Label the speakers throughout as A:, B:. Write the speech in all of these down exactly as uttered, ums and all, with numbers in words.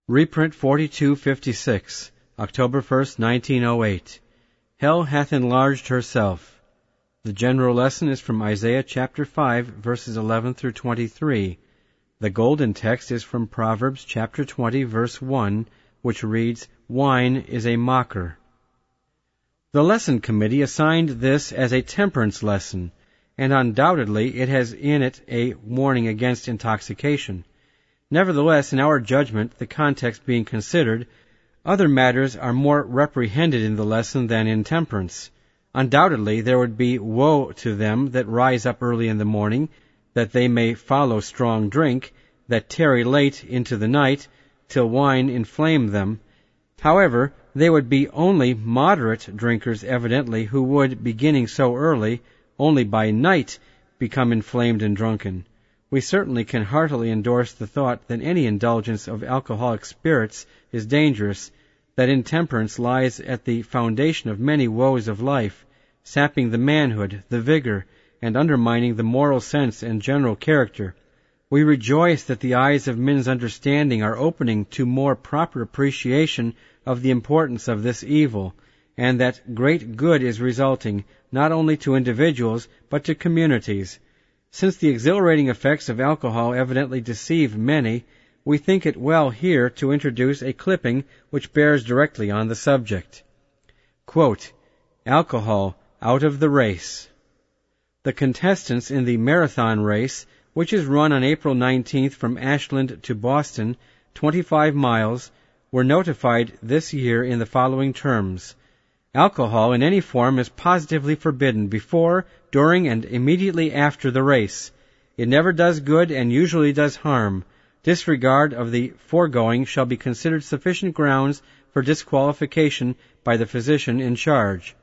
A: Reprint forty-two fifty-six, October first, nineteen oh eight. Hell hath enlarged herself. The general lesson is from Isaiah chapter five, verses eleven through twenty-three. The golden text is from Proverbs chapter twenty, verse one, which reads, Wine is a mocker. The lesson committee assigned this as a temperance lesson, and undoubtedly it has in it a warning against intoxication. Nevertheless, in our judgment, the context being considered, other matters are more reprehended in the lesson than intemperance. Undoubtedly, there would be woe to them that rise up early in the morning, that they may follow strong drink, that tarry late into the night, till wine inflame them. However, they would be only moderate drinkers evidently, who would, beginning so early, only by night become inflamed and drunken. We certainly can heartily endorse the thought that any indulgence of alcoholic spirits is dangerous, that intemperance lies at the foundation of many woes of life, sapping the manhood, the vigor, and undermining the moral sense and general character. We rejoice that the eyes of men's understanding are opening to more proper appreciation of the importance of this evil, and that great good is resulting, not only to individuals, but to communities. Since the exhilarating effects of alcohol evidently deceive many, we think it well here to introduce a clipping which bears directly on the subject. Quote, Alcohol out of the race. The contestants in the marathon race, which is run on April nineteenth from Ashland to Boston, twenty-five miles, were notified this year in the following terms. Alcohol in any form is positively forbidden before, during, and immediately after the race. It never does good and usually does harm. Disregard of the foregoing shall be considered sufficient grounds for disqualification by the physician in charge.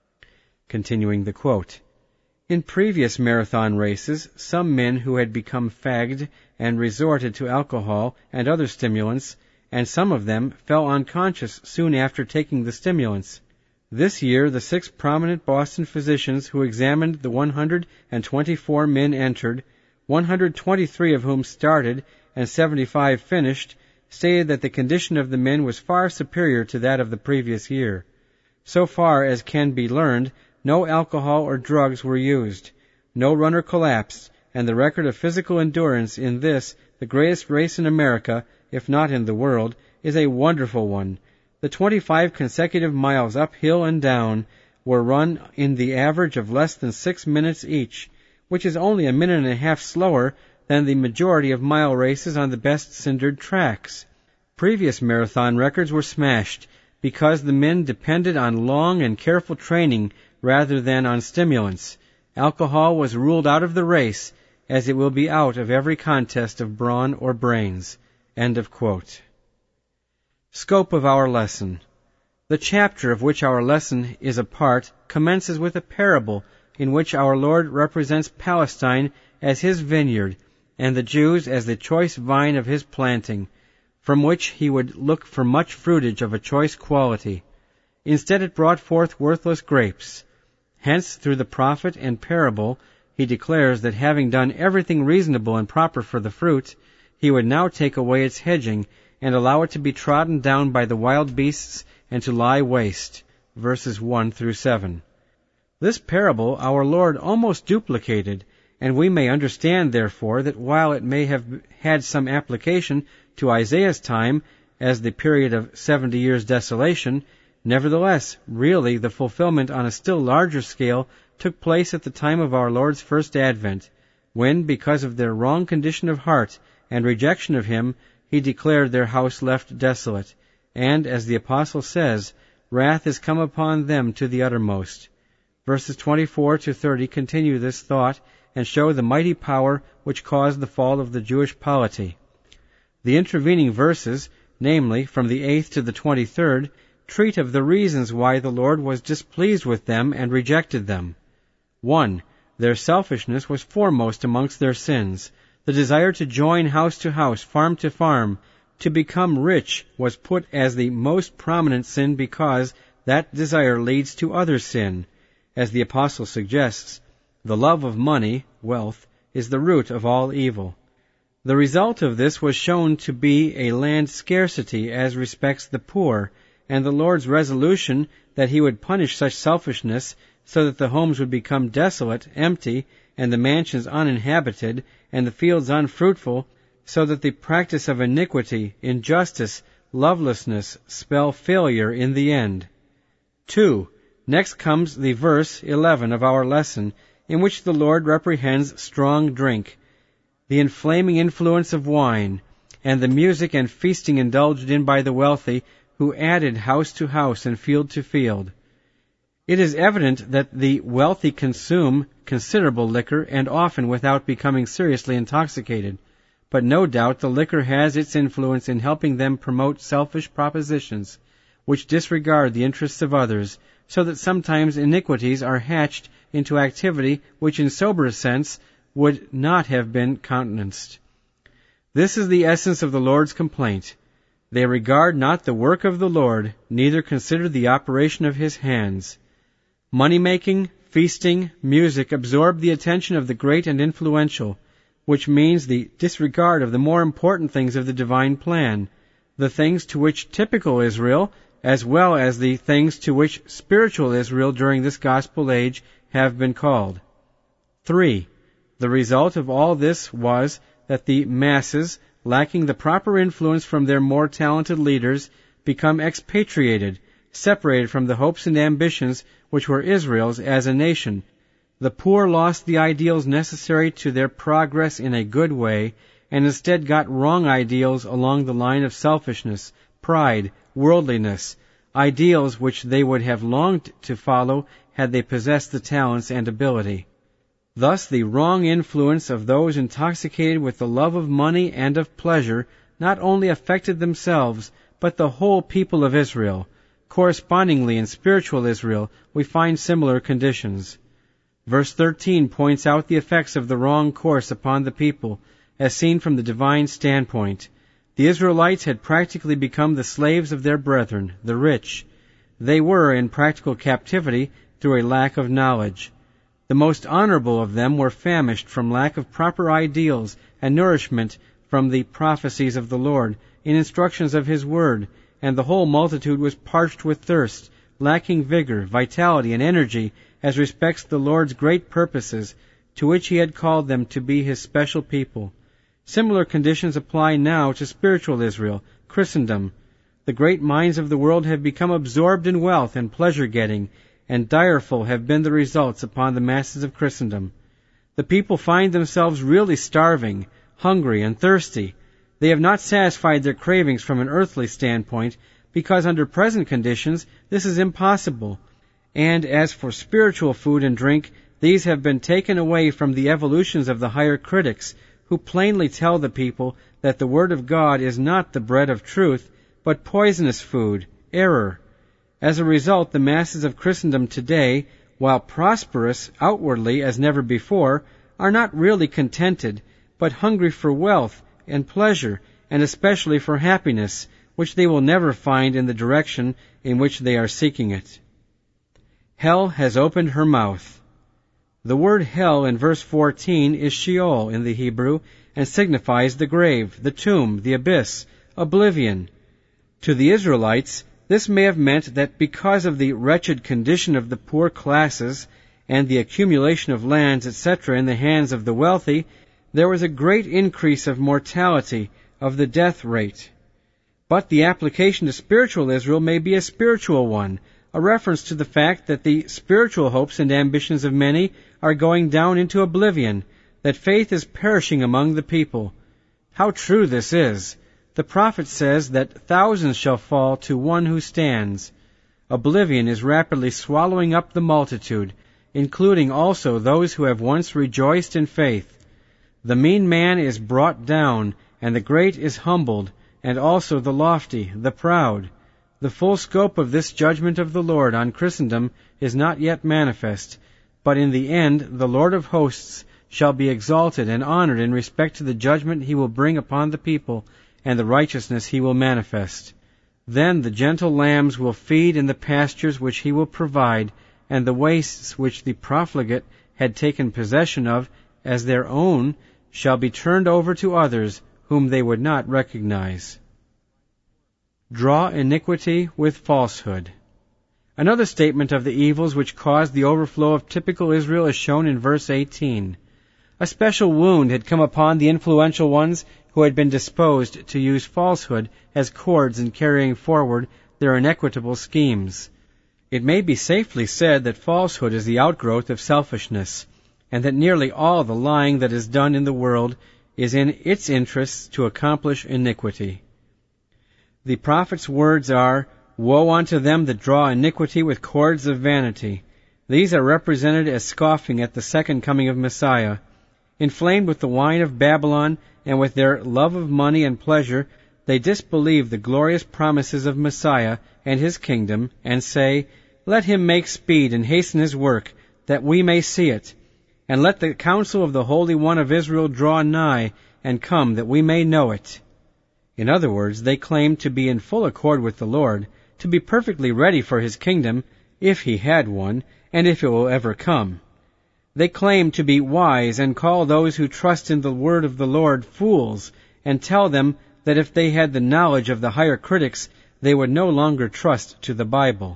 A: Continuing the quote. In previous marathon races, some men who had become fagged and resorted to alcohol and other stimulants, and some of them fell unconscious soon after taking the stimulants. This year, the six prominent Boston physicians who examined the one hundred twenty-four men entered, one hundred twenty-three of whom started and seventy-five finished, stated that the condition of the men was far superior to that of the previous year. So far as can be learned, no alcohol or drugs were used. No runner collapsed, and the record of physical endurance in this, the greatest race in America, if not in the world, is a wonderful one. The twenty-five consecutive miles uphill and down were run in the average of less than six minutes each, which is only a minute and a half slower than the majority of mile races on the best cindered tracks. Previous marathon records were smashed because the men depended on long and careful training rather than on stimulants. Alcohol was ruled out of the race, as it will be out of every contest of brawn or brains. End of quote. Scope of our lesson. The chapter of which our lesson is a part commences with a parable in which our Lord represents Palestine as his vineyard and the Jews as the choice vine of his planting, from which he would look for much fruitage of a choice quality. Instead it brought forth worthless grapes. Hence, through the prophet and parable, he declares that having done everything reasonable and proper for the fruit, he would now take away its hedging and allow it to be trodden down by the wild beasts and to lie waste. Verses one through seven. This parable our Lord almost duplicated, and we may understand, therefore, that while it may have had some application to Isaiah's time as the period of seventy years' desolation, nevertheless, really the fulfillment on a still larger scale took place at the time of our Lord's first advent, when, because of their wrong condition of heart and rejection of him, he declared their house left desolate, and, as the apostle says, wrath is come upon them to the uttermost. Verses twenty-four to thirty continue this thought and show the mighty power which caused the fall of the Jewish polity. The intervening verses, namely, from the eighth to the twenty-third, treat of the reasons why the Lord was displeased with them and rejected them. One, their selfishness was foremost amongst their sins. The desire to join house to house, farm to farm, to become rich was put as the most prominent sin because that desire leads to other sin. As the apostle suggests, the love of money, wealth, is the root of all evil. The result of this was shown to be a land scarcity as respects the poor, and the Lord's resolution that he would punish such selfishness so that the homes would become desolate, empty, and the mansions uninhabited, and the fields unfruitful, so that the practice of iniquity, injustice, lovelessness spell failure in the end. Two. Next comes the verse eleven of our lesson, in which the Lord reprehends strong drink, the inflaming influence of wine, and the music and feasting indulged in by the wealthy, who added house to house and field to field. It is evident that the wealthy consume considerable liquor, and often without becoming seriously intoxicated, but no doubt the liquor has its influence in helping them promote selfish propositions, which disregard the interests of others, so that sometimes iniquities are hatched into activity which in sober sense would not have been countenanced. This is the essence of the Lord's complaint. They regard not the work of the Lord, neither consider the operation of his hands. Money-making, feasting, music absorb the attention of the great and influential, which means the disregard of the more important things of the divine plan, the things to which typical Israel, as well as the things to which spiritual Israel during this gospel age have been called. Three. The result of all this was that the masses, lacking the proper influence from their more talented leaders, become expatriated, separated from the hopes and ambitions which were Israel's as a nation. The poor lost the ideals necessary to their progress in a good way, and instead got wrong ideals along the line of selfishness, pride, worldliness, ideals which they would have longed to follow had they possessed the talents and ability. Thus the wrong influence of those intoxicated with the love of money and of pleasure not only affected themselves, but the whole people of Israel. Correspondingly, in spiritual Israel, we find similar conditions. Verse thirteen points out the effects of the wrong course upon the people, as seen from the divine standpoint. The Israelites had practically become the slaves of their brethren, the rich. They were in practical captivity through a lack of knowledge. The most honorable of them were famished from lack of proper ideals and nourishment from the prophecies of the Lord, in instructions of his word, and the whole multitude was parched with thirst, lacking vigor, vitality, and energy as respects the Lord's great purposes, to which he had called them to be his special people. Similar conditions apply now to spiritual Israel, Christendom. The great minds of the world have become absorbed in wealth and pleasure-getting, and direful have been the results upon the masses of Christendom. The people find themselves really starving, hungry, and thirsty. They have not satisfied their cravings from an earthly standpoint, because under present conditions this is impossible. And as for spiritual food and drink, these have been taken away from the evolutions of the higher critics, who plainly tell the people that the Word of God is not the bread of truth, but poisonous food, error. As a result, the masses of Christendom today, while prosperous outwardly as never before, are not really contented, but hungry for wealth and pleasure, and especially for happiness, which they will never find in the direction in which they are seeking it. Hell has opened her mouth. The word hell in verse fourteen is Sheol in the Hebrew, and signifies the grave, the tomb, the abyss, oblivion. To the Israelites, this may have meant that because of the wretched condition of the poor classes and the accumulation of lands, et cetera, in the hands of the wealthy, there was a great increase of mortality, of the death rate. But the application to spiritual Israel may be a spiritual one, a reference to the fact that the spiritual hopes and ambitions of many are going down into oblivion, that faith is perishing among the people. How true this is! The prophet says that thousands shall fall to one who stands. Oblivion is rapidly swallowing up the multitude, including also those who have once rejoiced in faith. The mean man is brought down, and the great is humbled, and also the lofty, the proud. The full scope of this judgment of the Lord on Christendom is not yet manifest, but in the end the Lord of hosts shall be exalted and honored in respect to the judgment he will bring upon the people, and the righteousness he will manifest. Then the gentle lambs will feed in the pastures which he will provide, and the wastes which the profligate had taken possession of as their own shall be turned over to others whom they would not recognize. Draw iniquity with falsehood. Another statement of the evils which caused the overflow of typical Israel is shown in verse eighteen. A special wound had come upon the influential ones who had been disposed to use falsehood as cords in carrying forward their inequitable schemes. It may be safely said that falsehood is the outgrowth of selfishness, and that nearly all the lying that is done in the world is in its interests to accomplish iniquity. The prophet's words are, "Woe unto them that draw iniquity with cords of vanity." These are represented as scoffing at the second coming of Messiah. Inflamed with the wine of Babylon and with their love of money and pleasure, they disbelieve the glorious promises of Messiah and his kingdom, and say, "Let him make speed and hasten his work, that we may see it. And let the counsel of the Holy One of Israel draw nigh, and come, that we may know it." In other words, they claim to be in full accord with the Lord, to be perfectly ready for his kingdom, if he had one, and if it will ever come. They claim to be wise and call those who trust in the word of the Lord fools, and tell them that if they had the knowledge of the higher critics, they would no longer trust to the Bible.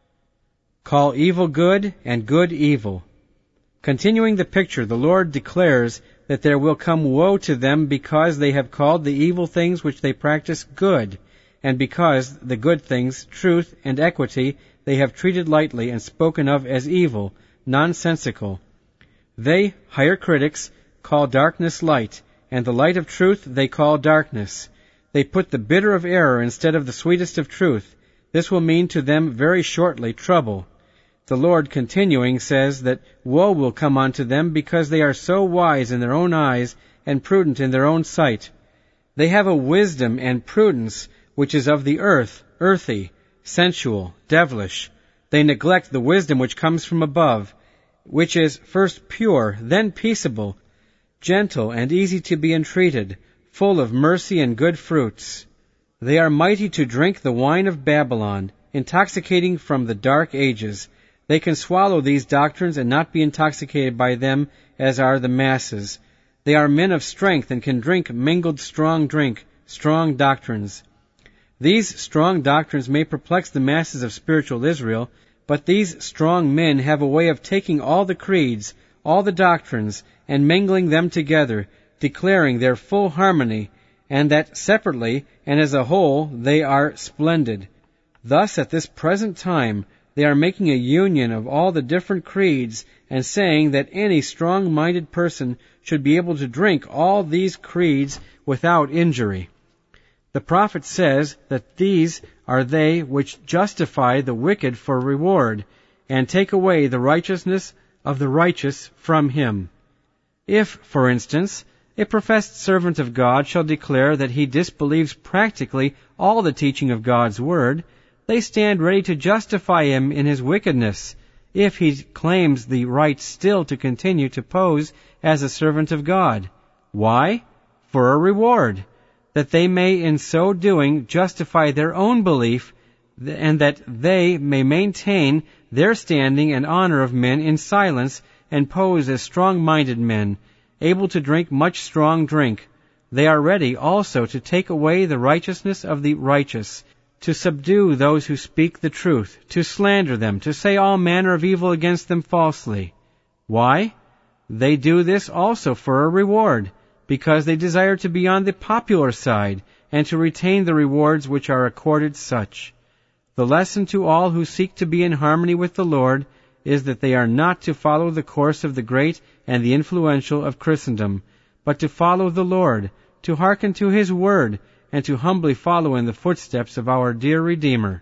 A: Call evil good and good evil. Continuing the picture, the Lord declares that there will come woe to them because they have called the evil things which they practice good, and because the good things, truth and equity, they have treated lightly and spoken of as evil, nonsensical. They, higher critics, call darkness light, and the light of truth they call darkness. They put the bitter of error instead of the sweetest of truth. This will mean to them very shortly trouble. The Lord, continuing, says that woe will come unto them because they are so wise in their own eyes and prudent in their own sight. They have a wisdom and prudence which is of the earth, earthy, sensual, devilish. They neglect the wisdom which comes from above, which is first pure, then peaceable, gentle and easy to be entreated, full of mercy and good fruits. They are mighty to drink the wine of Babylon, intoxicating from the dark ages. They can swallow these doctrines and not be intoxicated by them as are the masses. They are men of strength and can drink mingled strong drink, strong doctrines. These strong doctrines may perplex the masses of spiritual Israel, but these strong men have a way of taking all the creeds, all the doctrines, and mingling them together, declaring their full harmony, and that separately and as a whole they are splendid. Thus, at this present time, they are making a union of all the different creeds and saying that any strong-minded person should be able to drink all these creeds without injury. The prophet says that these are they which justify the wicked for reward, and take away the righteousness of the righteous from him. If, for instance, a professed servant of God shall declare that he disbelieves practically all the teaching of God's word, they stand ready to justify him in his wickedness, if he claims the right still to continue to pose as a servant of God. Why? For a reward, that they may in so doing justify their own belief, and that they may maintain their standing and honor of men in silence and pose as strong-minded men, able to drink much strong drink. They are ready also to take away the righteousness of the righteous, to subdue those who speak the truth, to slander them, to say all manner of evil against them falsely. Why? They do this also for a reward, because they desire to be on the popular side, and to retain the rewards which are accorded such. The lesson to all who seek to be in harmony with the Lord is that they are not to follow the course of the great and the influential of Christendom, but to follow the Lord, to hearken to his word, and to humbly follow in the footsteps of our dear Redeemer.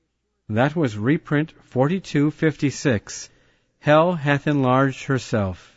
A: That was reprint forty-two fifty-six. Hell hath enlarged herself.